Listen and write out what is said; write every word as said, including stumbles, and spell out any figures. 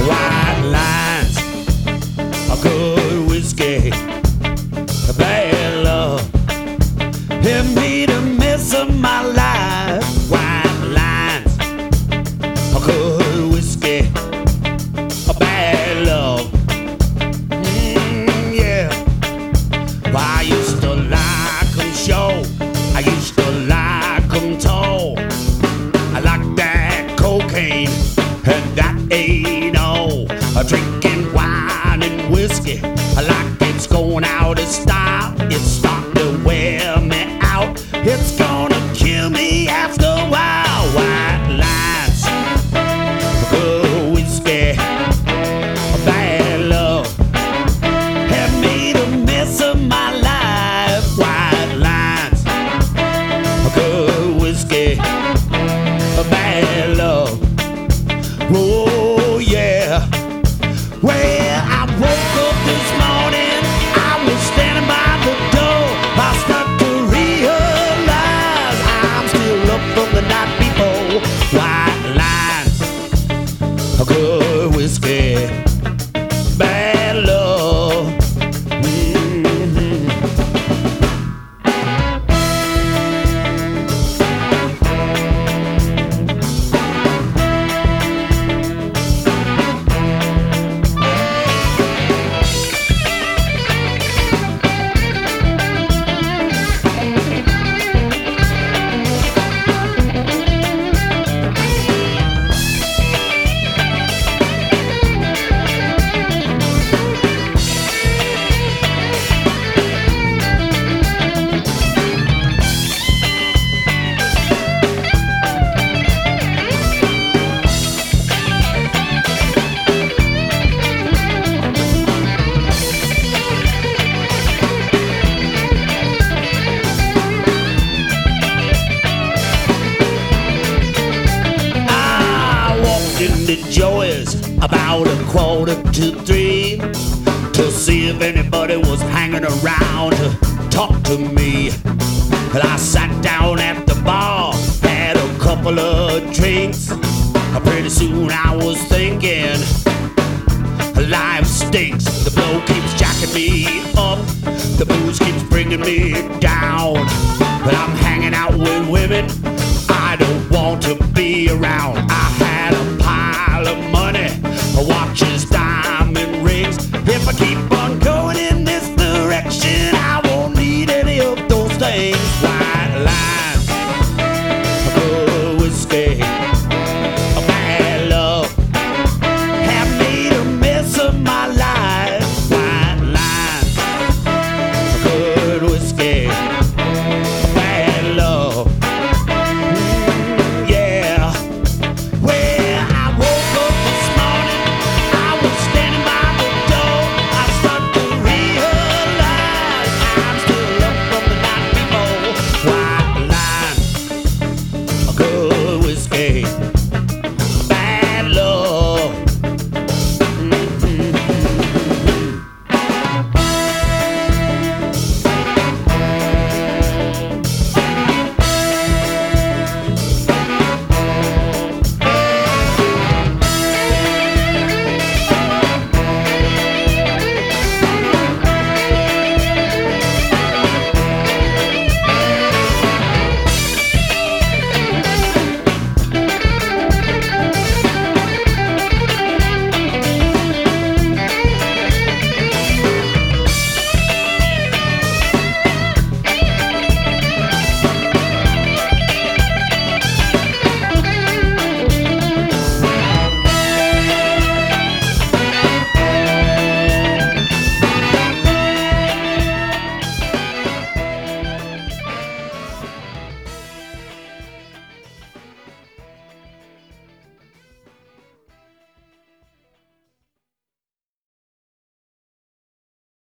white lines, a good whiskey, a bad love. Hit me the miss of my life. White lines, a good whiskey, a bad love. Mm, yeah. I used to like 'em short, I used to like 'em tall. I like that cocaine and that ain't all. A drinking wine and whiskey, I like it's going out of style. It's starting to wear me out. It's gonna kill me after a while. White lines, good whiskey, a bad love. Have made a mess of my life. White lines, a good whiskey, a bad love. Oh yeah. Well, I woke up this morning, I was standing by the door. I start to realize I'm still up from the night before. White lines, a good whiskey, bad love. Mm-hmm. The Joy's about a quarter to three to see if anybody was hanging around to talk to me. And I sat down at the bar, had a couple of drinks. Pretty soon I was thinking, life stinks. The blow keeps jacking me up, the booze keeps bringing me down. But I'm hanging out with women